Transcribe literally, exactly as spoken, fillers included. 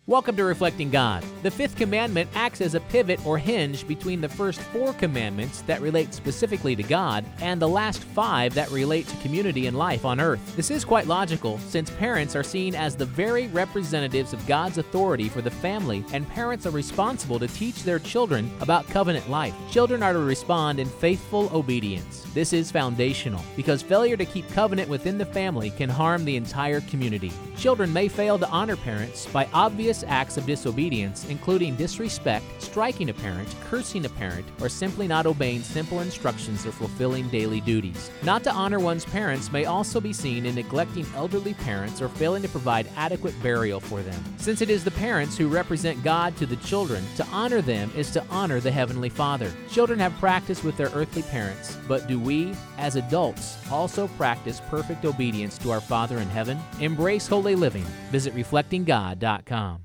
Welcome to Reflecting God. The fifth commandment acts as a pivot or hinge between the first four commandments that relate specifically to God and the last five that relate to community and life on earth. This is quite logical, since parents are seen as the very representatives of God's authority for the family, and parents are responsible to teach their children about covenant life. Children are to respond in faithful obedience. This is foundational, because failure to keep covenant within the family can harm the entire community. Children may fail to honor parents by obvious acts of disobedience, including disrespect, striking a parent, cursing a parent, or simply not obeying simple instructions or fulfilling daily duties. Not to honor one's parents may also be seen in neglecting elderly parents or failing to provide adequate burial for them. Since it is the parents who represent God to the children, to honor them is to honor the Heavenly Father. Children have practice with their earthly parents, but do we, as adults, also practice perfect obedience to our Father in heaven? Embrace holy living. Visit reflecting god dot com.